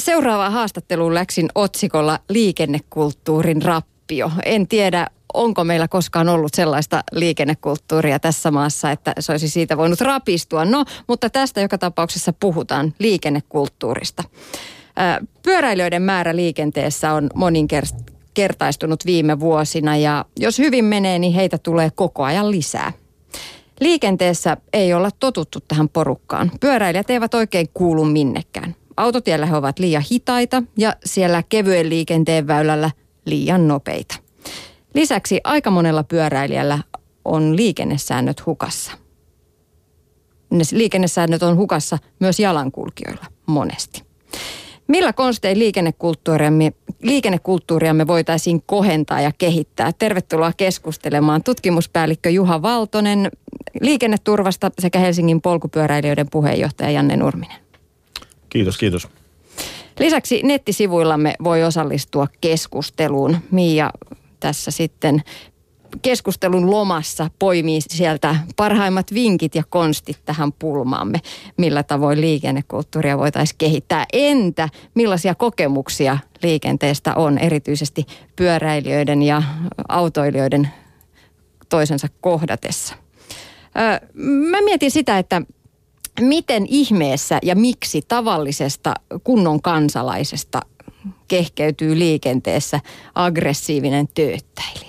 Seuraavaan haastatteluun läksin otsikolla liikennekulttuurin rappio. En tiedä, onko meillä koskaan ollut sellaista liikennekulttuuria tässä maassa, että se olisi siitä voinut rapistua. No, mutta tästä joka tapauksessa puhutaan liikennekulttuurista. Pyöräilijöiden määrä liikenteessä on moninkertaistunut viime vuosina ja jos hyvin menee, niin heitä tulee koko ajan lisää. Liikenteessä ei olla totuttu tähän porukkaan. Pyöräilijät eivät oikein kuulu minnekään. Autotiellä he ovat liian hitaita ja siellä kevyen liikenteen väylällä liian nopeita. Lisäksi aika monella pyöräilijällä on liikennesäännöt hukassa. Ne liikennesäännöt on hukassa myös jalankulkijoilla monesti. Millä konstein liikennekulttuuriamme voitaisiin kohentaa ja kehittää? Tervetuloa keskustelemaan tutkimuspäällikkö Juha Valtonen liikenneturvasta sekä Helsingin polkupyöräilijöiden puheenjohtaja Janne Nurminen. Kiitos, kiitos. Lisäksi nettisivuillamme voi osallistua keskusteluun. Miia tässä sitten keskustelun lomassa poimii sieltä parhaimmat vinkit ja konstit tähän pulmaamme, millä tavoin liikennekulttuuria voitaisiin kehittää. Entä millaisia kokemuksia liikenteestä on erityisesti pyöräilijöiden ja autoilijoiden toisensa kohdatessa? Mä mietin sitä, että miten ihmeessä ja miksi tavallisesta kunnon kansalaisesta kehkeytyy liikenteessä aggressiivinen tööttäilijä?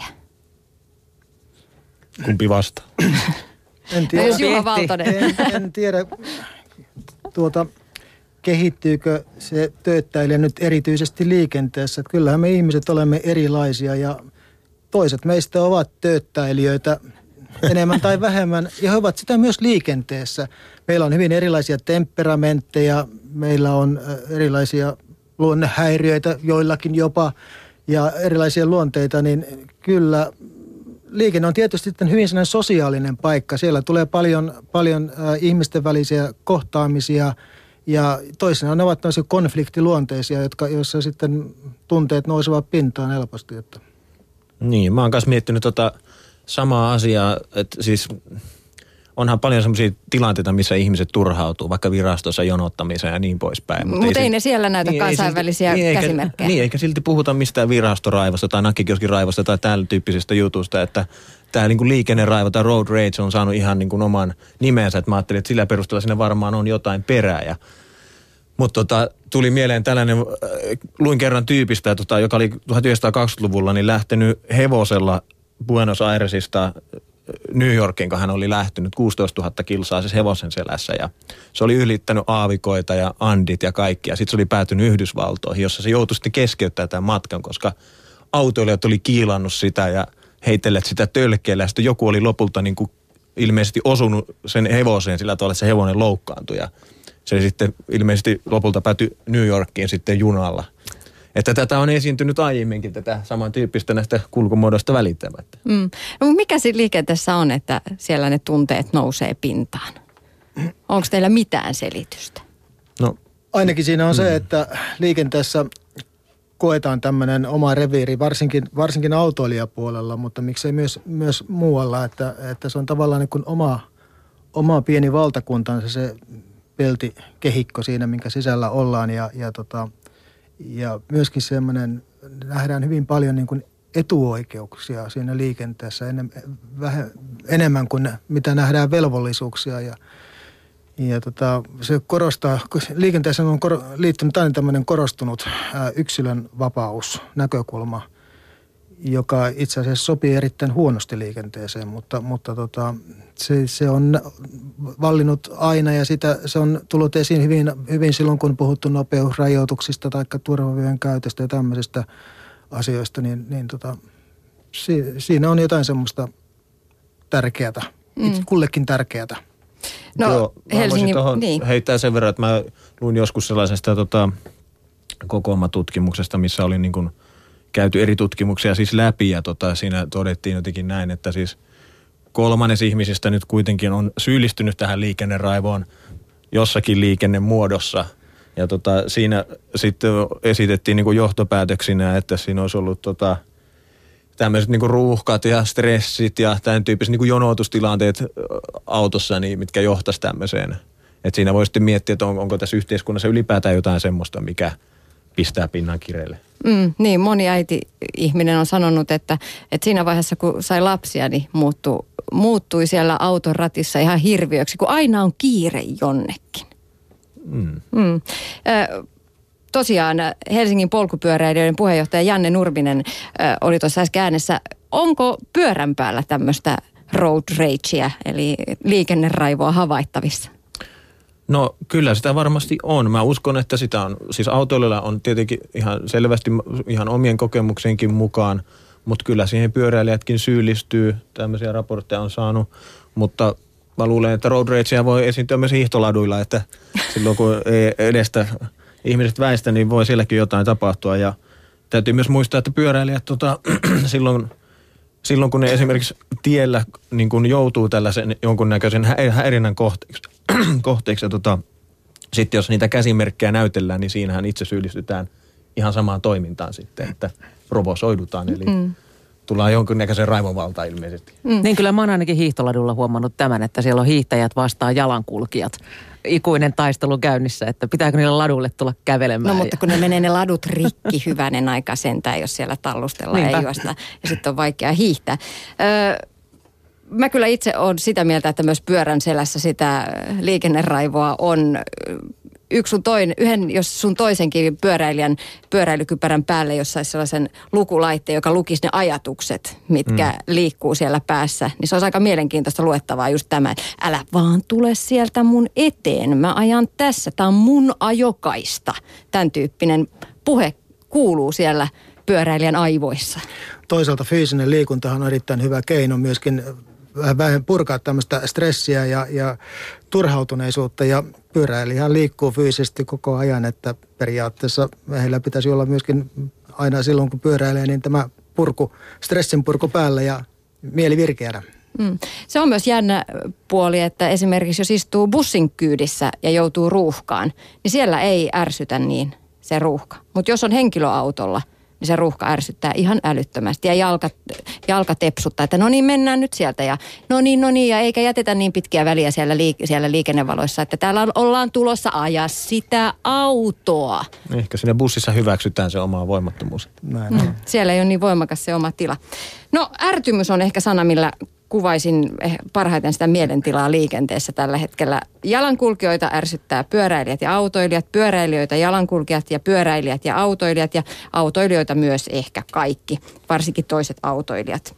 Kumpi vastaa? En tiedä. Juha Valtonen. En tiedä, kehittyykö se tööttäilijä nyt erityisesti liikenteessä. Että kyllähän me ihmiset olemme erilaisia ja toiset meistä ovat tööttäilijöitä enemmän tai vähemmän ja he ovat sitä myös liikenteessä. Meillä on hyvin erilaisia temperamentteja, meillä on erilaisia luonnehäiriöitä, joillakin jopa ja erilaisia luonteita, niin kyllä liikenne on tietysti hyvin sellainen sosiaalinen paikka. Siellä tulee paljon ihmisten välisiä kohtaamisia ja toisinaan ne ovat tämmöisiä konfliktiluonteisia, joissa sitten tunteet nousevat pintaan helposti. Että. Niin, mä oon kanssa miettinyt samaa asiaa, että siis onhan paljon semmoisia tilanteita, missä ihmiset turhautuu, vaikka virastossa jonottamiseen ja niin poispäin. Mutta ei ne siellä näytä kansainvälisiä käsimerkkejä. Niin, eikä silti puhuta mistään virastoraivosta tai nakkikioskin raivosta tai tällä tyyppisestä jutusta, että tämä niin kuin liikenneraivo tai road rage on saanut ihan niin kuin oman nimensä, että mä ajattelin, että sillä perusteella siinä varmaan on jotain perää. Mutta tuli mieleen tällainen, luin kerran tyypistä, joka oli 1920-luvulla niin lähtenyt hevosella Buenos Airesista New Yorkin, kun hän oli lähtenyt 16 000 kilsaa siis hevosen selässä ja se oli ylittänyt aavikoita ja andit ja kaikkia. Sitten se oli päätynyt Yhdysvaltoihin, jossa se joutui sitten keskeyttämään tämän matkan, koska autoilijat oli kiilannut sitä ja heitelleet sitä tölkkeellä. Ja sitten joku oli lopulta niin kuin ilmeisesti osunut sen hevoseen sillä tavalla, että se hevonen loukkaantui ja se sitten ilmeisesti lopulta päätyi New Yorkiin sitten junalla. Että tätä on esiintynyt aiemminkin, tätä samantyyppistä näistä kulkumuodoista välittämättä. No, mikä siinä liikenteessä on, että siellä ne tunteet nousee pintaan? Onko teillä mitään selitystä? No, ainakin siinä on se, että liikenteessä koetaan tämmöinen oma reviiri, varsinkin autoilijapuolella, mutta miksei myös muualla, että se on tavallaan niin kuin oma pieni valtakuntansa se peltikehikko siinä, minkä sisällä ollaan ja myöskin semmoinen, nähdään hyvin paljon niin kuin etuoikeuksia siinä liikenteessä enemmän kuin mitä nähdään velvollisuuksia. Ja se korostaa, liikenteessä on liittynyt aina tämmöinen korostunut yksilön vapausnäkökulma, joka itse asiassa sopii erittäin huonosti liikenteeseen, mutta se on vallinnut aina ja se on tullut esiin hyvin silloin, kun on puhuttu nopeusrajoituksista tai turvavyön käytöstä ja tämmöisistä asioista, siinä on jotain semmoista tärkeätä, kullekin tärkeätä. No, joo, Helsingin, niin. Heittää sen verran, että mä luin joskus sellaisesta kokoomatutkimuksesta, missä oli niin kuin käyty eri tutkimuksia siis läpi ja siinä todettiin jotenkin näin, että siis 1/3 ihmisistä nyt kuitenkin on syyllistynyt tähän liikenneraivoon jossakin liikennemuodossa. Ja siinä sitten esitettiin niin kuin johtopäätöksinä, että siinä olisi ollut tämmöiset niin kuin ruuhkat ja stressit ja tämän tyyppiset niin kuin jonotustilanteet autossa, niin, mitkä johtaisi tämmöiseen. Että siinä voi sitten miettiä, että onko tässä yhteiskunnassa ylipäätään jotain semmoista, mikä pistää pinnan kireille. Niin, moni äiti-ihminen on sanonut, että siinä vaiheessa kun sai lapsia, niin muuttui siellä auton ratissa ihan hirviöksi, kun aina on kiire jonnekin. Tosiaan Helsingin polkupyöräilijöiden puheenjohtaja Janne Nurminen oli tuossa äsken äänessä. Onko pyörän päällä tämmöistä road ragea, eli liikenneraivoa havaittavissa? No kyllä sitä varmasti on. Mä uskon, että sitä on. Siis autoilijoilla on tietenkin ihan selvästi ihan omien kokemuksienkin mukaan, mutta kyllä siihen pyöräilijätkin syyllistyy. Tämmöisiä raportteja on saanut, mutta mä luulen, että road ragea voi esiintyä myös hiihtoladuilla, että silloin kun ei edestä ihmiset väistä, niin voi sielläkin jotain tapahtua. Ja täytyy myös muistaa, että pyöräilijät silloin kun ne esimerkiksi tiellä niin kun joutuu tällaisen jonkunnäköisen häirinnän kohteeksi ja sitten jos niitä käsimerkkejä näytellään, niin siinähän itse syyllistytään ihan samaan toimintaan sitten, että provosoidutaan, eli tullaan jonkunnäköisen raivovaltaan ilmeisesti. Niin kyllä mä oon ainakin hiihtoladulla huomannut tämän, että siellä on hiihtäjät vastaan jalankulkijat. Ikuinen taistelu käynnissä, että pitääkö niille ladulle tulla kävelemään. No mutta kun ne menee ne ladut rikki hyvänen aika sentään, jos siellä tallustellaan ja juosta. Ja sitten on vaikea hiihtää. Mä kyllä itse olen sitä mieltä, että myös pyörän selässä sitä liikenneraivoa on. Jos sun toisenkin pyöräilijän pyöräilykypärän päälle, jos saisi sellaisen lukulaitteen, joka lukisi ne ajatukset, mitkä liikkuu siellä päässä, niin se olisi aika mielenkiintoista luettavaa just tämä, älä vaan tule sieltä mun eteen, mä ajan tässä, tää on mun ajokaista. Tämän tyyppinen puhe kuuluu siellä pyöräilijän aivoissa. Toisaalta fyysinen liikuntahan on erittäin hyvä keino myöskin vähän purkaa tämmöistä stressiä ja turhautuneisuutta, ja pyöräilijähän liikkuu fyysisesti koko ajan, että periaatteessa heillä pitäisi olla myöskin aina silloin, kun pyöräilee, niin tämä stressin purku päällä ja mieli virkeänä. Se on myös jännä puoli, että esimerkiksi jos istuu bussin kyydissä ja joutuu ruuhkaan, niin siellä ei ärsytä niin se ruuhka. Mutta jos on henkilöautolla, niin se ruuhka ärsyttää ihan älyttömästi ja jalka tepsuttaa, että no niin, mennään nyt sieltä ja no niin, ja eikä jätetä niin pitkiä väliä siellä liikennevaloissa, että täällä ollaan tulossa ajaa sitä autoa. Ehkä siinä bussissa hyväksytään se oma voimattomuus. Siellä ei ole niin voimakas se oma tila. No ärtymys on ehkä sana, millä kuvaisin parhaiten sitä mielentilaa liikenteessä tällä hetkellä. Jalankulkijoita ärsyttää pyöräilijät ja autoilijat, pyöräilijöitä, jalankulkijat ja pyöräilijät ja autoilijoita myös ehkä kaikki, varsinkin toiset autoilijat.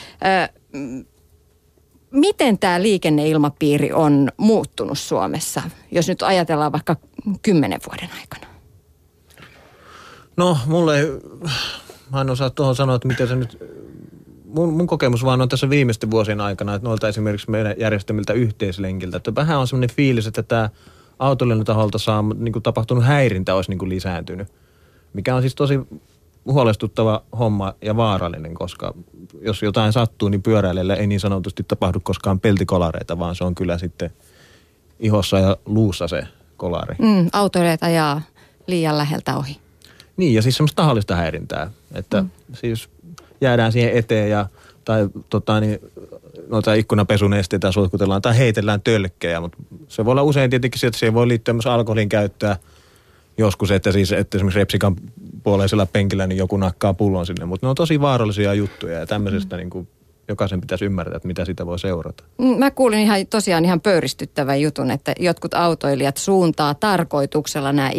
Miten tämä liikenneilmapiiri on muuttunut Suomessa, jos nyt ajatellaan vaikka 10 vuoden aikana? No, mä en osaa tuohon sanoa, että miten se nyt. Mun kokemus vaan on tässä viimeisten vuosien aikana, että noilta esimerkiksi meidän järjestämiltä yhteislenkiltä, että vähän on semmoinen fiilis, että tämä autoilijan taholta niin kuin tapahtunut häirintä olisi niin kuin lisääntynyt, mikä on siis tosi huolestuttava homma ja vaarallinen, koska jos jotain sattuu, niin pyöräilijällä ei niin sanotusti tapahdu koskaan peltikolareita, vaan se on kyllä sitten ihossa ja luussa se kolari. Autoilijat ajaa liian läheltä ohi. Niin, ja siis semmoista tahallista häirintää, että siis jäädään siihen eteen tai noita ikkunapesunesteitä suihkutellaan tai heitellään tölkkejä, mutta se voi olla usein tietenkin se, että se voi liittyä myös alkoholin käyttöä joskus, että esimerkiksi repsikan puoleisella penkillä niin joku nakkaa pullon sinne, mutta ne on tosi vaarallisia juttuja ja tämmöisestä niin kuin jokaisen pitäisi ymmärtää, että mitä sitä voi seurata. Mä kuulin tosiaan ihan pöyristyttävän jutun, että jotkut autoilijat suuntaa tarkoituksella nämä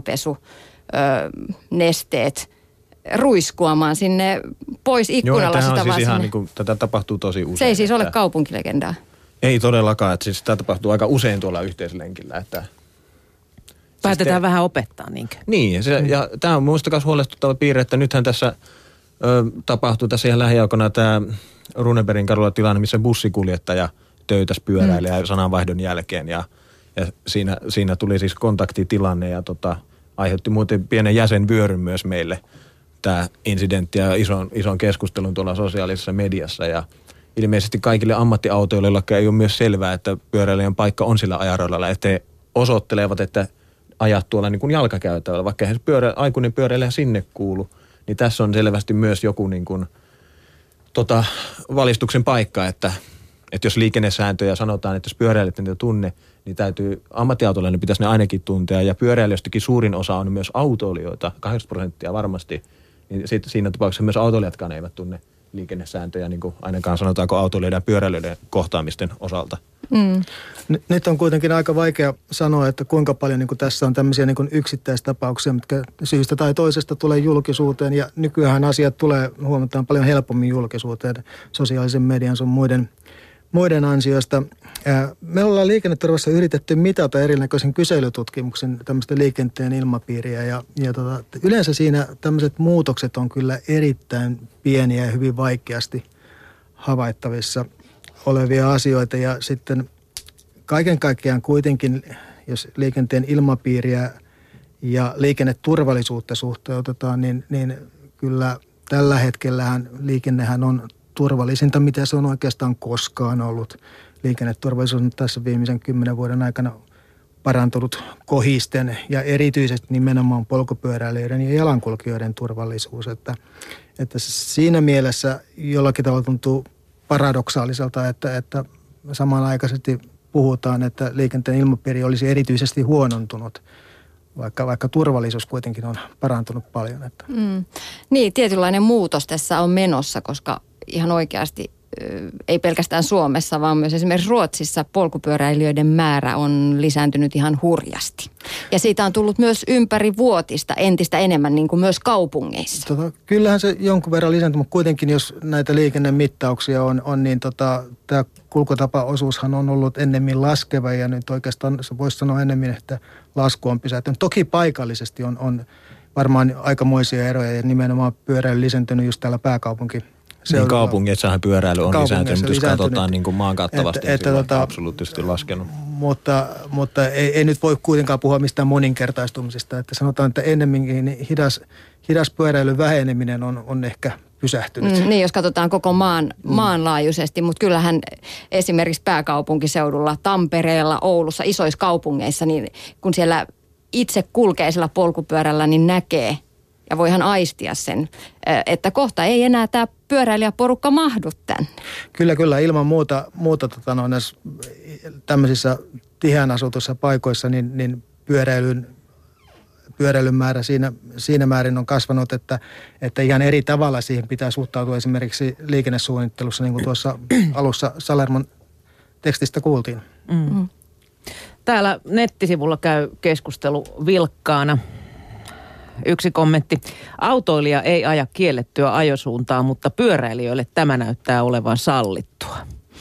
ikkunanpesunesteet ruiskuamaan sinne pois ikkunalla. Joo, sitä siis ihan sinne. tätä tapahtuu tosi usein. Se ei siis ole kaupunkilegendaa. Ei todellakaan, että siis tämä tapahtuu aika usein tuolla yhteislenkillä, että päätetään vähän opettaa niinkö? Niin, ja tämä on muista myös huolestuttava piirre, että nythän tässä tapahtuu tässä ihan lähiaikoina tämä Runebergin kadulla tilanne, missä bussikuljettaja töytäsi pyöräilijää sananvaihdon jälkeen ja siinä tuli siis kontaktitilanne ja aiheutti muuten pienen jäsenvyöryn myös meille tämä incidentti ja ison keskustelun tuolla sosiaalisessa mediassa ja ilmeisesti kaikille ammattiautoilijoille ei ole myös selvää, että pyöräilijän paikka on sillä ajaradalla, että he osoittelevat, että ajat tuolla niin kuin jalkakäytävällä, vaikka eihän aikuinen pyöräilijä sinne kuulu, niin tässä on selvästi myös joku niin kuin, valistuksen paikka, että että jos liikennesääntöjä sanotaan, että jos pyöräilijät niitä tunne, niin täytyy ammattiautoilijoiden pitäisi ne ainakin tuntea. Ja pyöräilijöistäkin suurin osa on myös autoilijoita, 80% varmasti. Niin siinä tapauksessa myös autoilijatkaan eivät tunne liikennesääntöjä, niin kuin ainakaan sanotaanko autoilijoiden ja pyöräilijöiden kohtaamisten osalta. Nyt on kuitenkin aika vaikea sanoa, että kuinka paljon niin kuin tässä on tämmöisiä niin kuin yksittäistapauksia, mitkä syystä tai toisesta tulee julkisuuteen. Ja nykyään asiat tulee huomattavasti paljon helpommin julkisuuteen sosiaalisen median sun muiden ansiosta. Me ollaan liikenneturvassa yritetty mitata erinäköisen kyselytutkimuksen tämmöistä liikenteen ilmapiiriä ja yleensä siinä tämmöiset muutokset on kyllä erittäin pieniä ja hyvin vaikeasti havaittavissa olevia asioita ja sitten kaiken kaikkiaan kuitenkin, jos liikenteen ilmapiiriä ja liikenneturvallisuutta suhteutetaan, niin kyllä tällä hetkellähän liikennehän on turvallisinta, mitä se on oikeastaan koskaan ollut. Liikenneturvallisuus on tässä viimeisen 10 vuoden aikana parantunut kohisten ja erityisesti nimenomaan polkupyöräilijöiden ja jalankulkijoiden turvallisuus. Että siinä mielessä jollakin tavalla tuntuu paradoksaaliselta, että samanaikaisesti puhutaan, että liikenteen ilmapiiri olisi erityisesti huonontunut, vaikka turvallisuus kuitenkin on parantunut paljon. Että. Niin, tietynlainen muutos tässä on menossa, koska ihan oikeasti ei pelkästään Suomessa, vaan myös esimerkiksi Ruotsissa polkupyöräilijöiden määrä on lisääntynyt ihan hurjasti. Ja siitä on tullut myös ympärivuotista entistä enemmän niin kuin myös kaupungeissa. Kyllähän se jonkun verran lisääntyy, mutta kuitenkin jos näitä liikennemittauksia on niin tämä kulkutapaosuushan on ollut ennemmin laskeva ja nyt oikeastaan voisi sanoa enemmän, että lasku on pysähtynyt. Toki paikallisesti on varmaan aikamoisia eroja ja nimenomaan pyöräily lisääntynyt just täällä pääkaupunkiseudulla. Niin kaupungeissahan pyöräily on lisääntynyt, mutta jos katsotaan niin kuin maan kattavasti, niin se on absoluuttisesti laskenut. Mutta ei nyt voi kuitenkaan puhua mistään moninkertaistumisesta. Että sanotaan, että ennemminkin hidas pyöräilyn väheneminen on ehkä pysähtynyt. Niin, jos katsotaan koko maanlaajuisesti, mutta kyllähän esimerkiksi pääkaupunkiseudulla, Tampereella, Oulussa, isoissa kaupungeissa, niin kun siellä itse kulkee sillä polkupyörällä, niin näkee ja voihan aistia sen, että kohta ei enää tämä pyöräilijäporukka mahdu tänne. Kyllä, ilman muuta näissä tämmöisissä tiheän asutuissa paikoissa, niin pyöräilyn määrä siinä määrin on kasvanut, että ihan eri tavalla siihen pitää suhtautua esimerkiksi liikennesuunnittelussa, niin kuin tuossa alussa Salermon tekstistä kuultiin. Täällä nettisivulla käy keskustelu vilkkaana. Yksi kommentti. Autoilija ei aja kiellettyä ajosuuntaa, mutta pyöräilijöille tämä näyttää olevan sallittua.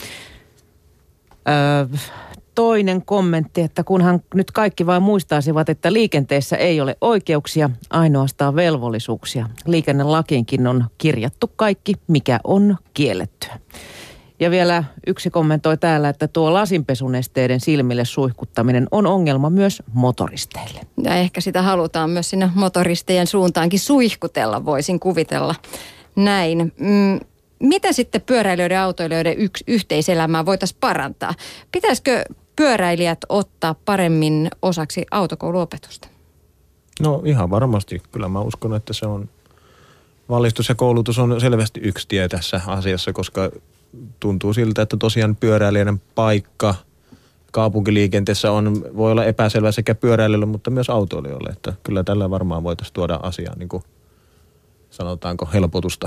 Toinen kommentti, että kunhan nyt kaikki vain muistaisivat, että liikenteessä ei ole oikeuksia, ainoastaan velvollisuuksia. Liikennelakiinkin on kirjattu kaikki, mikä on kiellettyä. Ja vielä yksi kommentoi täällä, että tuo lasinpesunesteiden silmille suihkuttaminen on ongelma myös motoristeille. Ja ehkä sitä halutaan myös sinne motoristejen suuntaankin suihkutella, voisin kuvitella näin. Mitä sitten pyöräilijöiden ja autoilijoiden yhteiselämää voitaisiin parantaa? Pitäisikö pyöräilijät ottaa paremmin osaksi autokouluopetusta? No ihan varmasti. Kyllä mä uskon, että se on valistus ja koulutus on selvästi yksi tie tässä asiassa, koska tuntuu siltä, että tosiaan pyöräilijän paikka kaupunkiliikenteessä voi olla epäselvä sekä pyöräilijöille, mutta myös autoilijoille. Että kyllä tällä varmaan voitaisiin tuoda asiaan, niin kuin sanotaanko, helpotusta.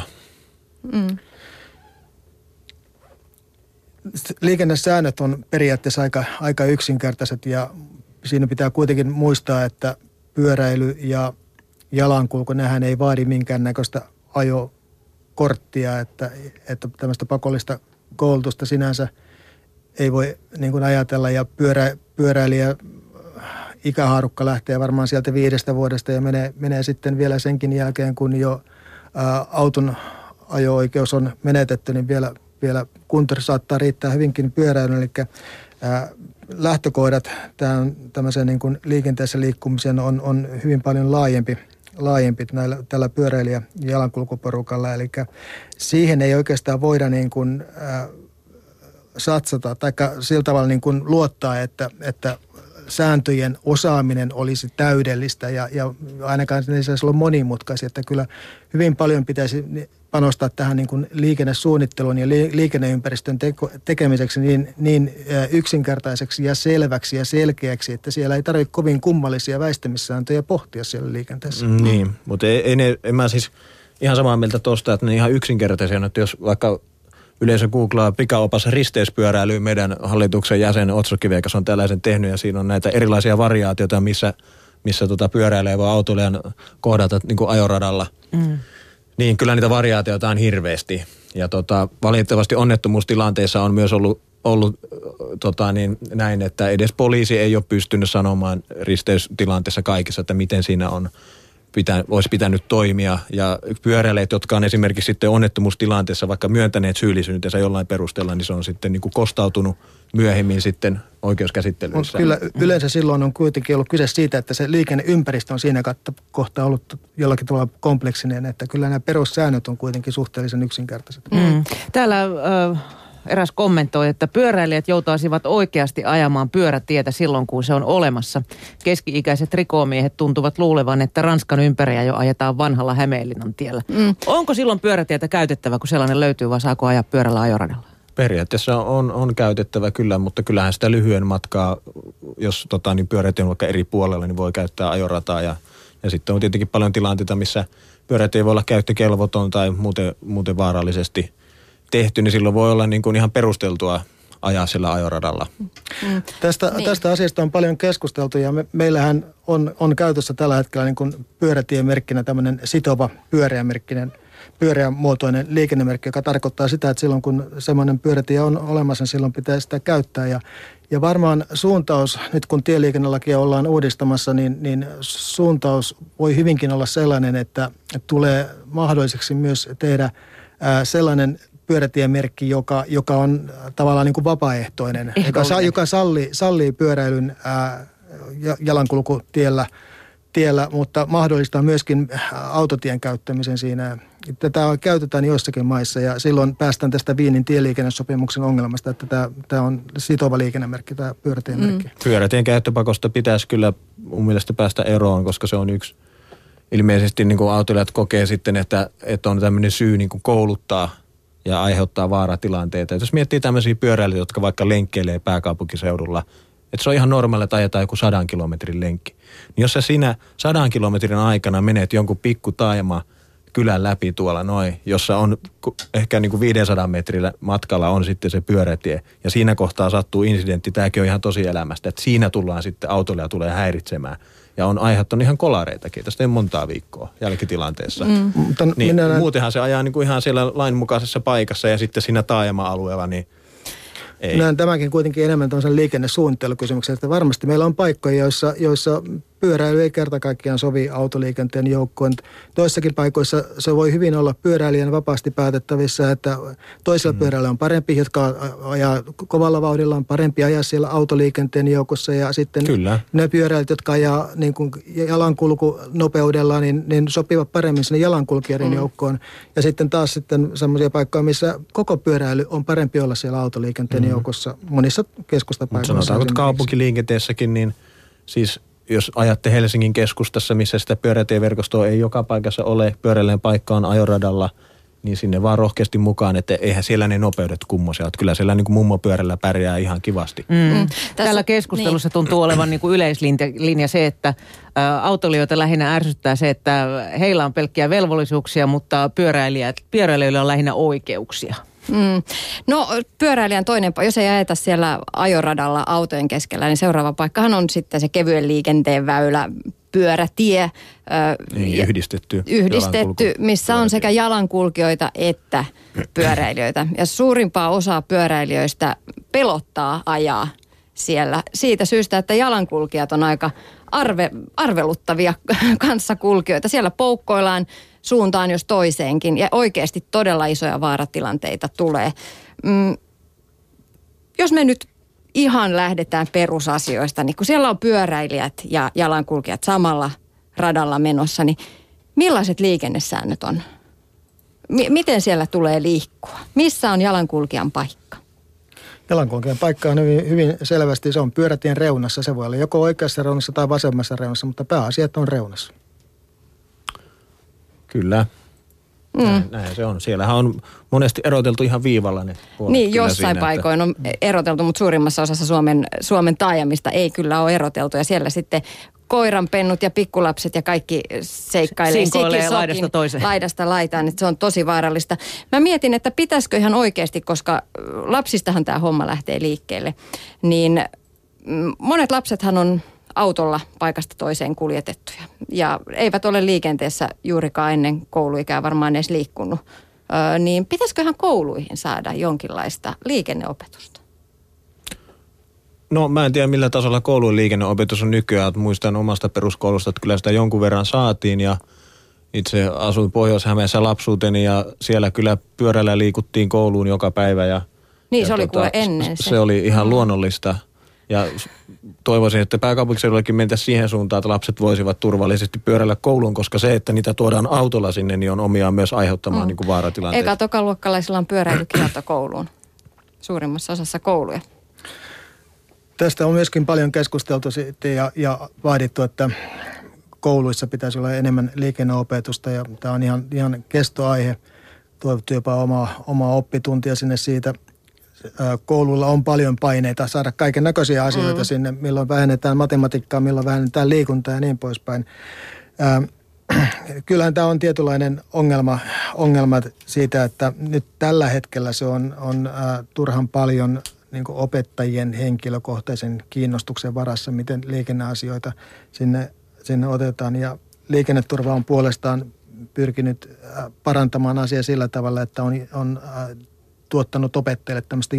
Liikennesäännöt on periaatteessa aika yksinkertaiset ja siinä pitää kuitenkin muistaa, että pyöräily ja jalankulku, nehän ei vaadi minkäännäköistä ajokorttia, että tämmöistä pakollista koulutusta sinänsä ei voi niin kuin ajatella ja pyöräilijä ikähaarukka lähtee varmaan sieltä 5 vuodesta ja menee sitten vielä senkin jälkeen, kun jo auton ajo-oikeus on menetetty, niin vielä kunto saattaa riittää hyvinkin pyöräilyn. Eli lähtökohdat tämmöiseen niin kuin liikenteessä liikkumiseen on hyvin paljon laajempi tällä pyöräilijä- ja jalankulkuporukalla. Eli siihen ei oikeastaan voida niin kuin, satsata tai sillä tavalla niin kuin luottaa, että sääntöjen osaaminen olisi täydellistä ja ainakaan ne ei saisi olla monimutkaisia, että kyllä hyvin paljon pitäisi panostaa tähän niin kuin liikennesuunnitteluun ja liikenneympäristön tekemiseksi niin yksinkertaiseksi ja selväksi ja selkeäksi, että siellä ei tarvitse kovin kummallisia väistämissääntöjä pohtia siellä liikenteessä. Niin, mutta en mä siis ihan samaa mieltä tuosta, että ne ihan yksinkertaisia, että jos vaikka yleensä googlaa pikaopas risteyspyöräilyyn, meidän hallituksen jäsen Otso Kiviekas on tällaisen tehnyt ja siinä on näitä erilaisia variaatioita, missä pyöräilijä voi autoilijan kohdata niin kuin ajoradalla. Niin kyllä niitä variaatioita on hirveästi. Ja valitettavasti onnettomuustilanteissa on myös ollut näin, että edes poliisi ei ole pystynyt sanomaan risteystilanteessa kaikissa, että miten siinä olisi pitänyt toimia. Ja pyöräilijät, jotka on esimerkiksi sitten onnettomuustilanteessa vaikka myöntäneet syyllisyytensä jollain perusteella, niin se on sitten niin kuin kostautunut myöhemmin sitten oikeuskäsittelyissä. Kyllä yleensä silloin on kuitenkin ollut kyse siitä, että se liikenneympäristö on siinä kohtaa ollut jollakin tavalla kompleksinen, että kyllä nämä perussäännöt on kuitenkin suhteellisen yksinkertaiset. Täällä eräs kommentoi, että pyöräilijät joutaisivat oikeasti ajamaan pyörätietä silloin, kun se on olemassa. Keski-ikäiset rikomiehet tuntuvat luulevan, että Ranskan ympäriä jo ajetaan vanhalla Hämeenlinnan tiellä. Onko silloin pyörätietä käytettävä, kun sellainen löytyy, vai saako ajaa pyörällä ajoradalla? Periaatteessa on käytettävä kyllä, mutta kyllähän sitä lyhyen matkaa, jos pyörätie on vaikka eri puolella, niin voi käyttää ajorataa. Ja sitten on tietenkin paljon tilanteita, missä pyörätie voi olla käyttökelvoton tai muuten vaarallisesti tehty, niin silloin voi olla niin kuin ihan perusteltua ajaa sillä ajoradalla. Tästä asiasta on paljon keskusteltu ja meillähän on käytössä tällä hetkellä niin kuin pyörätiemerkkinä tämmöinen sitova pyöreämuotoinen liikennemerkki, joka tarkoittaa sitä, että silloin kun semmoinen pyörätie on olemassa, niin silloin pitää sitä käyttää. Ja varmaan suuntaus, nyt kun tieliikennelakia ollaan uudistamassa, niin suuntaus voi hyvinkin olla sellainen, että tulee mahdolliseksi myös tehdä sellainen pyörätiemerkki, joka on tavallaan niin kuin vapaaehtoinen, joka sallii pyöräilyn jalankulkutiellä, mutta mahdollistaa myöskin autotien käyttämisen siinä. Tätä käytetään joissakin maissa ja silloin päästään tästä Wienin tieliikennesopimuksen ongelmasta, että tämä on sitova liikennemerkki, tämä pyörätiemerkki. Pyörätien käyttöpakosta pitäisi kyllä mun mielestä päästä eroon, koska se on yksi, ilmeisesti niin kuin autoilijat kokee sitten, että on tämmöinen syy niin kuin kouluttaa ja aiheuttaa vaaratilanteita. Et jos miettii tämmöisiä pyöräilijöitä, jotka vaikka lenkkeilee pääkaupunkiseudulla, että se on ihan normaali, että ajetaan joku 100 kilometrin lenkki. Niin jos sä siinä 100 kilometrin aikana menet jonkun pikku taajama kylän läpi tuolla noin, jossa on ehkä niin kuin 500 metrillä matkalla on sitten se pyörätie, ja siinä kohtaa sattuu incidentti, tämäkin on ihan tosielämästä, että siinä tullaan sitten autoilija tulee häiritsemään. Ja on aiheuttanut ihan kolareitakin, tästä ei montaa viikkoa jälkitilanteessa. Niin, muutenhan se ajaa niin kuin ihan siellä lainmukaisessa paikassa ja sitten siinä taajama-alueella, niin ei. Näen tämänkin kuitenkin enemmän tämmöisen liikennesuunnittelukysymyksen, että varmasti meillä on paikkoja, joissa pyöräily ei kerta kaikkiaan sovi autoliikenteen joukkoon. Toissakin paikoissa se voi hyvin olla pyöräilijän vapaasti päätettävissä, että toisilla pyöräillä on parempi, jotka ajaa kovalla vauhdilla, on parempi ajaa siellä autoliikenteen joukossa ja sitten ne pyöräilijät, jotka ajaa niin kuin jalankulkunopeudella, niin sopivat paremmin sinne jalankulkijoiden joukkoon. Ja sitten taas semmoisia paikkoja, missä koko pyöräily on parempi olla siellä autoliikenteen joukossa monissa keskustapaikoissa. Sanotaanko, että kaupunkiliikenteessäkin, niin siis jos ajatte Helsingin keskustassa, missä sitä pyörätieverkostoa ei joka paikassa ole, pyöräilijän paikka on ajoradalla, niin sinne vaan rohkeasti mukaan, että eihän siellä ne nopeudet kummosia. Kyllä siellä niin kuin mummopyörällä pärjää ihan kivasti. Tällä keskustelussa tuntuu olevan niin kuin yleislinja se, että autoilijoita lähinnä ärsyttää se, että heillä on pelkkiä velvollisuuksia, mutta pyöräilijöillä on lähinnä oikeuksia. No pyöräilijän toinen, jos ei ajeta siellä ajoradalla autojen keskellä, niin seuraava paikkahan on sitten se kevyen liikenteen väylä, pyörätie. Yhdistetty, missä on sekä jalankulkijoita että pyöräilijöitä. Ja suurimpaa osaa pyöräilijöistä pelottaa ajaa siellä siitä syystä, että jalankulkijat on aika arveluttavia kanssakulkijoita. Siellä poukkoillaan suuntaan jos toiseenkin ja oikeasti todella isoja vaaratilanteita tulee. Jos me nyt ihan lähdetään perusasioista, niin kun siellä on pyöräilijät ja jalankulkijat samalla radalla menossa, niin millaiset liikennesäännöt on? Miten siellä tulee liikkua? Missä on jalankulkijan paikka? Jalankulkijan paikka on hyvin, hyvin selvästi, se on pyörätien reunassa. Se voi olla joko oikeassa reunassa tai vasemmassa reunassa, mutta pääasiat on reunassa. Kyllä. Näin se on. Siellähän on monesti eroteltu ihan viivalla ne puolet. Niin, jossain paikoin on eroteltu, mutta suurimmassa osassa Suomen taajamista ei kyllä ole eroteltu. Ja siellä sitten koiranpennut ja pikkulapset ja kaikki seikkailee laidasta laitaan, että se on tosi vaarallista. Mä mietin, että pitäisikö ihan oikeasti, koska lapsistahan tämä homma lähtee liikkeelle, niin monet lapsethan on autolla paikasta toiseen kuljetettuja ja eivät ole liikenteessä juurikaan ennen kouluikää varmaan edes liikkunut. Niin pitäisiköhän kouluihin saada jonkinlaista liikenneopetusta? No mä en tiedä millä tasolla koulujen liikenneopetus on nykyään. Muistan omasta peruskoulusta, että kyllä sitä jonkun verran saatiin ja itse asuin Pohjois-Hämeessä lapsuuteni ja siellä kyllä pyörällä liikuttiin kouluun joka päivä. Niin se oli kuule ennen se oli ihan luonnollista ja toivoisin, että pääkaupunkiseudullakin mentäisiin siihen suuntaan, että lapset voisivat turvallisesti pyöräillä kouluun, koska se, että niitä tuodaan autolla sinne, niin on omiaan myös aiheuttamaan niin kuin vaaratilanteita. Eka tokaluokkalaisilla on pyöräilykielto kouluun, suurimmassa osassa kouluja. Tästä on myöskin paljon keskusteltu sitten ja vaadittu, että kouluissa pitäisi olla enemmän liikenneopetusta ja tämä on ihan kestoaihe. Toivottu jopa omaa oppituntia sinne siitä. Koululla on paljon paineita saada kaiken näköisiä asioita sinne, milloin vähennetään matematiikkaa, milloin vähennetään liikuntaa ja niin poispäin. Kyllähän tämä on tietynlainen ongelma siitä, että nyt tällä hetkellä se on turhan paljon niin kuin opettajien henkilökohtaisen kiinnostuksen varassa, miten liikenneasioita sinne otetaan. Ja liikenneturva on puolestaan pyrkinyt parantamaan asiaa sillä tavalla, että on tuottanut opettajille tämmöistä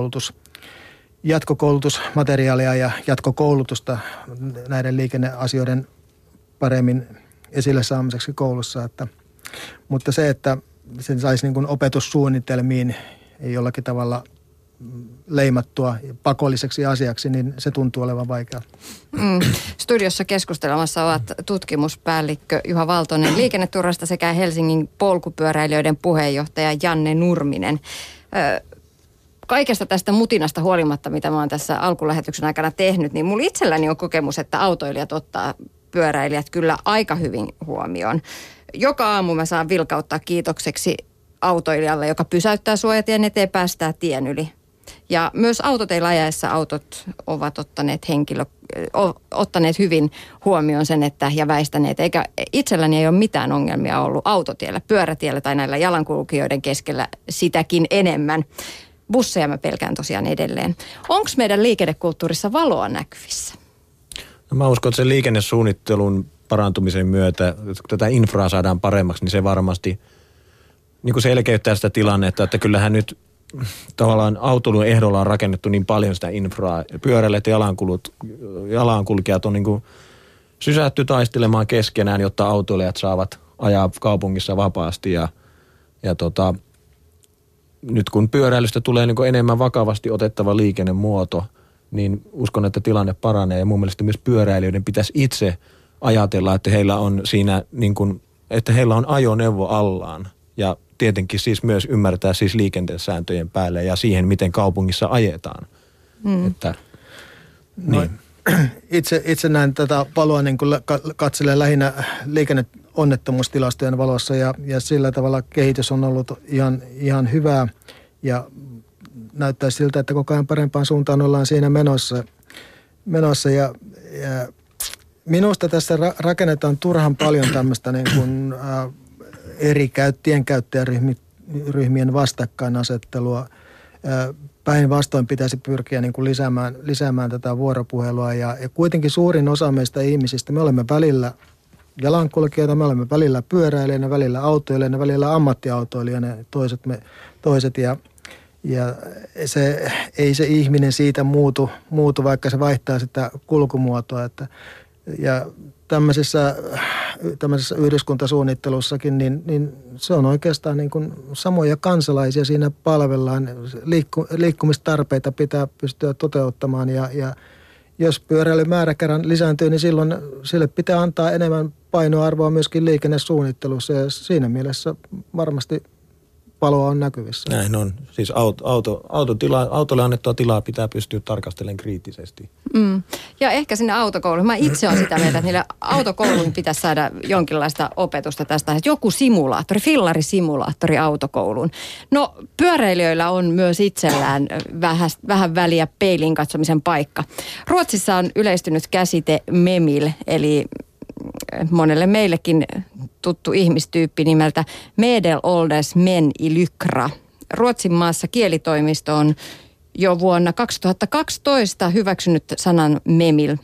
jatkokoulutusmateriaalia ja jatkokoulutusta näiden liikenneasioiden paremmin esille saamiseksi koulussa. Mutta se, että sen saisi niin kuin opetussuunnitelmiin jollakin tavalla leimattua pakolliseksi asiaksi, niin se tuntuu olevan vaikeaa. Studiossa keskustelemassa ovat tutkimuspäällikkö Juha Valtonen liikenneturvasta sekä Helsingin polkupyöräilijöiden puheenjohtaja Janne Nurminen. Kaikesta tästä mutinasta huolimatta, mitä mä oon tässä alkulähetyksen aikana tehnyt, niin mulla itselläni on kokemus, että autoilijat ottaa pyöräilijät kyllä aika hyvin huomioon. Joka aamu mä saan vilkauttaa kiitokseksi autoilijalle, joka pysäyttää suojatien eteen, päästää tien yli. Ja myös autoteillä ajaessa autot ovat ottaneet hyvin huomioon sen, ja väistäneet. Eikä itselläni ei ole mitään ongelmia ollut autotiellä, pyörätiellä tai näillä jalankulkijoiden keskellä sitäkin enemmän. Busseja mä pelkään tosiaan edelleen. Onko meidän liikennekulttuurissa valoa näkyvissä? No mä uskon, että sen liikennesuunnittelun parantumisen myötä, kun tätä infraa saadaan paremmaksi, niin se varmasti niin kuin selkeyttää sitä tilannetta, että kyllähän nyt tavallaan autoilun ehdolla on rakennettu niin paljon sitä infraa. Pyöräilijät ja jalankulkijat on niin kuin sysätty taistelemaan keskenään, jotta autoilijat saavat ajaa kaupungissa vapaasti. Ja nyt kun pyöräilystä tulee niin kuin enemmän vakavasti otettava liikennemuoto, niin uskon, että tilanne paranee. Ja mun mielestä myös pyöräilijöiden pitäisi itse ajatella, että heillä on siinä niin kuin, että heillä on ajoneuvo allaan. Ja tietenkin siis myös ymmärtää siis liikenteessääntöjen päälle ja siihen, miten kaupungissa ajetaan. Että, niin. Itse näen tätä valoa niin kuin katselen lähinnä liikenneonnettomuustilastojen valossa ja sillä tavalla kehitys on ollut ihan hyvää ja näyttää siltä, että koko ajan parempaan suuntaan ollaan siinä menossa ja minusta tässä rakennetaan turhan paljon tämmöistä niin kuin eri tienkäyttäjäryhmien vastakkainasettelua. Päinvastoin pitäisi pyrkiä niin kuin lisäämään tätä vuoropuhelua ja kuitenkin suurin osa meistä ihmisistä, me olemme välillä jalankulkijoita, me olemme välillä pyöräilijänä, välillä autoilijana, välillä ammattiautoilijana, toiset ja ei se ihminen siitä muutu, vaikka se vaihtaa sitä kulkumuotoa, ja tämmöisessä yhdyskuntasuunnittelussakin, niin se on oikeastaan niin kuin samoja kansalaisia siinä palvellaan. Liikkumistarpeita pitää pystyä toteuttamaan ja jos pyöräilymäärä kerran lisääntyy, niin silloin sille pitää antaa enemmän painoarvoa myöskin liikennesuunnittelussa ja siinä mielessä varmasti valoa on näkyvissä. Näin on. Siis autolle annettua tilaa pitää pystyä tarkastelemaan kriittisesti. Ja ehkä sinne autokouluun. Mä itse olen sitä mieltä, että niille autokouluun pitäisi saada jonkinlaista opetusta tästä. Joku simulaattori, fillarisimulaattori autokouluun. No pyöräilijöillä on myös itsellään vähän väliä peilin katsomisen paikka. Ruotsissa on yleistynyt käsite memil, eli monelle meillekin tuttu ihmistyyppi nimeltä medelålders män i lycra. Ruotsin maassa kielitoimisto on jo vuonna 2012 hyväksynyt sanan memil.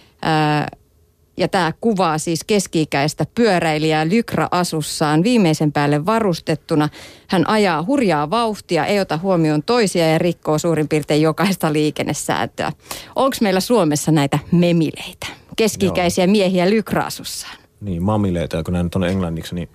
Ja tämä kuvaa siis keski-ikäistä pyöräilijää lycra-asussaan viimeisen päälle varustettuna. Hän ajaa hurjaa vauhtia, ei ota huomioon toisia ja rikkoo suurin piirtein jokaista liikennesääntöä. Onko meillä Suomessa näitä memileitä? Keski-ikäisiä miehiä lycra-asussaan. Niin, mamileita, kun nämä nyt on englanniksi, niin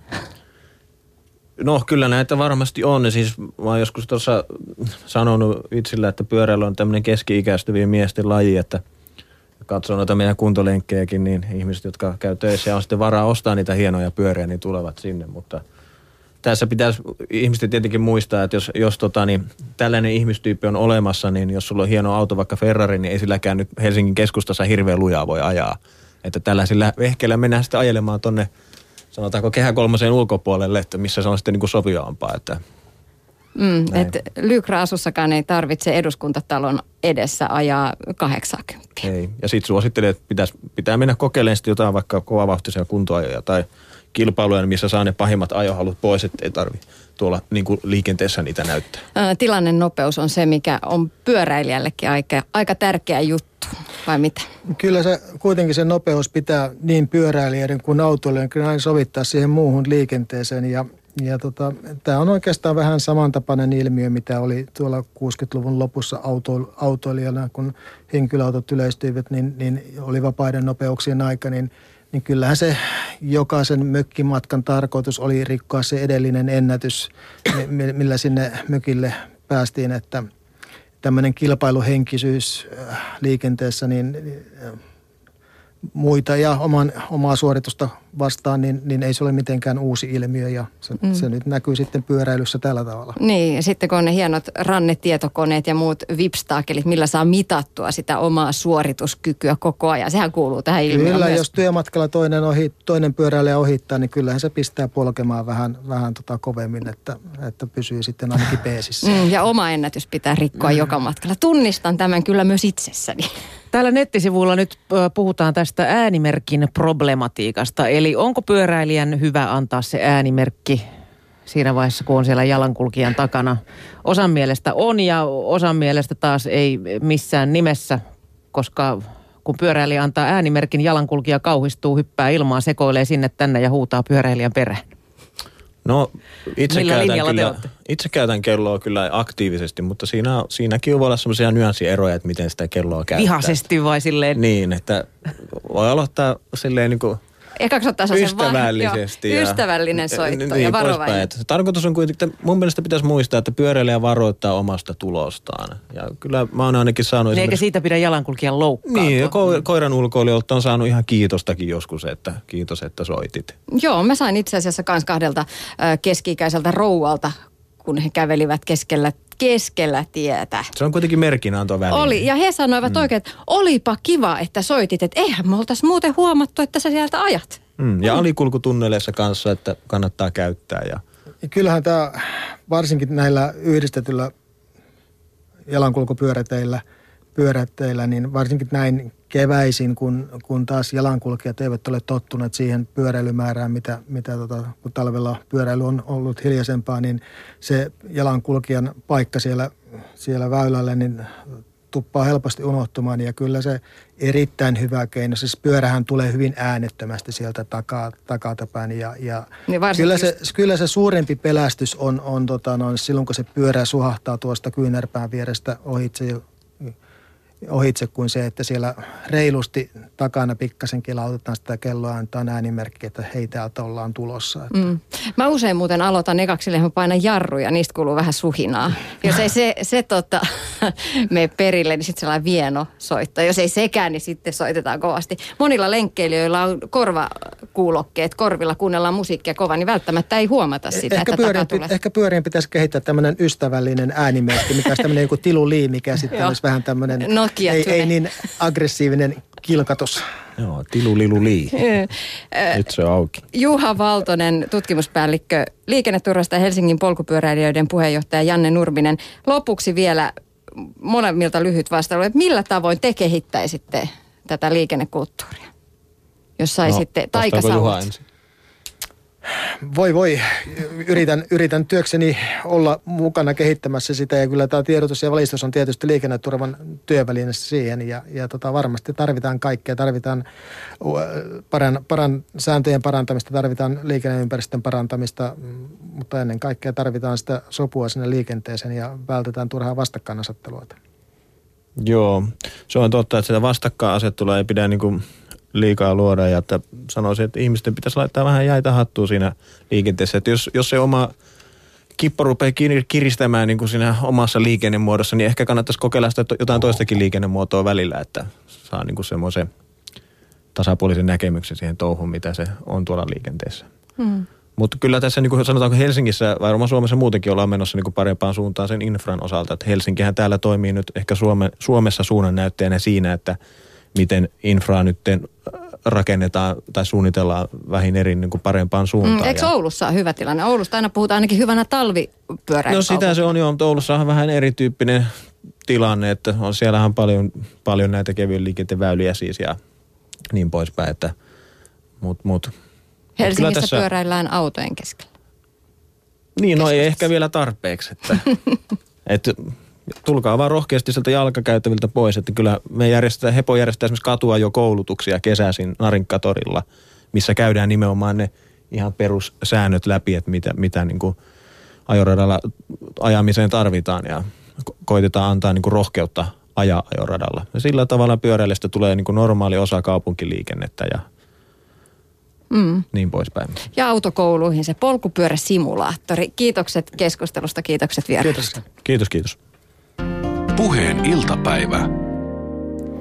no kyllä näitä varmasti on. Siis mä oon joskus tuossa sanonut itsellä, että pyöräily on tämmöinen keski-ikäistyvien miesten laji, että katsoo noita meidän kuntolenkkejäkin, niin ihmiset, jotka käy töissä ja on sitten varaa ostaa niitä hienoja pyöriä, niin tulevat sinne. Mutta tässä pitäisi ihmisten tietenkin muistaa, että jos tällainen ihmistyyppi on olemassa, niin jos sulla on hieno auto, vaikka Ferrari, niin ei silläkään nyt Helsingin keskustassa hirveän lujaa voi ajaa. Että tällaisilla vehkeillä mennään sitten ajelemaan tonne, sanotaanko Kehä kolmosen ulkopuolelle, että missä se on sitten niin kuin sopivampaa, että että lycra-asussakaan ei tarvitse Eduskuntatalon edessä ajaa 80. Ei. Ja sitten suosittelen, että pitää mennä kokeilemaan sitten jotain vaikka kovavauhtisia kuntoajoja tai kilpailuja, missä saa ne pahimmat ajohalut pois, ettei tarvitse tuolla niin kuin liikenteessä niitä näyttää. Tilannenopeus on se, mikä on pyöräilijällekin aika tärkeä juttu, vai mitä? Kyllä kuitenkin se nopeus pitää niin pyöräilijöiden kuin autoilijoiden kyllä aina sovittaa siihen muuhun liikenteeseen ja tämä on oikeastaan vähän samantapainen ilmiö, mitä oli tuolla 60-luvun lopussa autoilijana, kun henkilöautot yleistyivät, niin oli vapaiden nopeuksien aika, niin kyllähän se jokaisen mökkimatkan tarkoitus oli rikkoa se edellinen ennätys, millä sinne mökille päästiin, että tämmöinen kilpailuhenkisyys liikenteessä, niin muita ja omaa suoritusta vastaan, niin ei se ole mitenkään uusi ilmiö ja se nyt näkyy sitten pyöräilyssä tällä tavalla. Niin, ja sitten kun on ne hienot rannetietokoneet ja muut vipstaakelit, millä saa mitattua sitä omaa suorituskykyä koko ajan. Sehän kuuluu tähän ilmiöön. Kyllä, jos työmatkalla toinen pyöräilijä ohittaa, niin kyllähän se pistää polkemaan vähän kovemmin, että pysyy sitten ainakin peesissä. Ja oma ennätys pitää rikkoa joka matkalla. Tunnistan tämän kyllä myös itsessäni. Täällä nettisivuilla nyt puhutaan tästä äänimerkin problematiikasta. Eli onko pyöräilijän hyvä antaa se äänimerkki siinä vaiheessa, kun on siellä jalankulkijan takana? Osan mielestä on ja osan mielestä taas ei missään nimessä, koska kun pyöräilijä antaa äänimerkin, jalankulkija kauhistuu, hyppää ilmaa, sekoilee sinne tänne ja huutaa pyöräilijän perään. No itse käytän kelloa kyllä aktiivisesti, mutta siinäkin voi olla semmoisia nyanssieroja, että miten sitä kelloa käyttää. Vihaisesti vai silleen? Niin, että voi aloittaa silleen niin kuin ystävällisesti. Ystävällinen soitto ja varovainen. Se tarkoitus on kuitenkin, että mun mielestä pitäisi muistaa, että pyöräilijä varoittaa omasta tulostaan. Ja kyllä mä oon ainakin saanut eikä siitä pidä jalankulkijan loukkaantua. Niin, ja koiran ulkoilijoilta on saanut ihan kiitostakin joskus, että kiitos, että soitit. Joo, mä sain itse asiassa kans 2 keski-ikäiseltä rouvalta, kun he kävelivät keskellä tietä. Se on kuitenkin merkinanto väline. Oli, ja he sanoivat oikein, että olipa kiva, että soitit, että eihän me oltaisi muuten huomattu, että sä sieltä ajat. Ja alikulkutunneleissa kanssa, että kannattaa käyttää. Ja kyllähän tämä varsinkin näillä yhdistetyillä jalankulkupyöräteillä, niin varsinkin näin keväisin, kun taas jalankulkijat eivät ole tottuneet siihen pyöräilymäärään, mitä kun talvella pyöräily on ollut hiljaisempaa, niin se jalankulkijan paikka siellä väylällä niin tuppaa helposti unohtumaan ja kyllä se erittäin hyvä keino. Siis pyörähän tulee hyvin äänettömästi sieltä takatapäin ja niin kyllä se suurempi pelästys on silloin, kun se pyörä suhahtaa tuosta kyynärpään vierestä ohitse ohitse kuin se, että siellä reilusti takana pikkasen kilautetaan sitä kelloa ja antaa äänimerkki, että hei, täältä ollaan tulossa. Mä usein muuten aloitan ekaksi, mä painan jarruja, niistä kuuluu vähän suhinaa. Jos ei se mene perille, niin sitten sellainen vieno soittaa. Jos ei sekään, niin sitten soitetaan kovasti. Monilla lenkkeilijöillä on korvakuulokkeet, korvilla kuunnellaan musiikkia kova, niin välttämättä ei huomata sitä, että takaa tulee. Ehkä pyörien pitäisi kehittää tämmöinen ystävällinen äänimerkki, mikä olisi tämmöinen joku tiluliimi, mikä sitten olisi vähän tämmöinen ei niin aggressiivinen kilkatus. Joo, tilulilulii. Nyt se on auki. Juha Valtonen, tutkimuspäällikkö Liikenneturvasta, Helsingin polkupyöräilijöiden puheenjohtaja Janne Nurminen. Lopuksi vielä molemmilta lyhyt vastailu, että millä tavoin te kehittäisitte tätä liikennekulttuuria? Jos saisitte taikasauvat. Voi. Yritän työkseni olla mukana kehittämässä sitä ja kyllä tämä tiedotus ja valistus on tietysti liikenneturvan työväline siihen ja varmasti tarvitaan kaikkea. Tarvitaan sääntöjen parantamista, tarvitaan liikenneympäristön parantamista, mutta ennen kaikkea tarvitaan sitä sopua sinne liikenteeseen ja vältetään turhaa vastakkainasettelua. Joo, se on totta, että sitä vastakkainasettelua ei pidä liikaa luoda ja että sanoisin, että ihmisten pitäisi laittaa vähän jäitä hattua siinä liikenteessä. Että jos se oma kippo rupeaa kiristämään niin kuin siinä omassa liikennemuodossa, niin ehkä kannattaisi kokeilla sitä jotain toistakin liikennemuotoa välillä, että saa niin kuin semmoisen tasapuolisen näkemyksen siihen touhuun, mitä se on tuolla liikenteessä. Mutta kyllä tässä niin kuin sanotaanko Helsingissä, varmaan Suomessa muutenkin ollaan menossa niin kuin parempaan suuntaan sen infran osalta. Että Helsinkihän täällä toimii nyt ehkä Suomessa suunnannäyttäjänä siinä, että miten infraa nyt rakennetaan tai suunnitellaan vähin eri niin kuin parempaan suuntaan. Eikö Oulussa ole hyvä tilanne? Oulusta aina puhutaan ainakin hyvänä talvipyöräilykaupungina. No sitä se on jo, mutta Oulussa on vähän erityyppinen tilanne, että siellähän on paljon näitä kevyen liikenteen väyliä siis ja niin poispäin, että mut. Helsingissä tässä pyöräillään autojen keskellä. Niin, no ei ehkä vielä tarpeeksi, että tulkaa vaan rohkeasti sieltä jalkakäytäviltä pois, että kyllä Hepo järjestää esimerkiksi katuajokoulutuksia kesäisin Narinkkatorilla, missä käydään nimenomaan ne ihan perussäännöt läpi, että mitä niin kuin ajoradalla ajamiseen tarvitaan ja koitetaan antaa niin kuin rohkeutta ajaa ajoradalla. Ja sillä tavalla pyöräilijästä tulee niin kuin normaali osa kaupunkiliikennettä ja niin poispäin. Ja autokouluihin se polkupyöräsimulaattori. Kiitokset keskustelusta, kiitokset vierailusta. Kiitos. Puheen iltapäivä.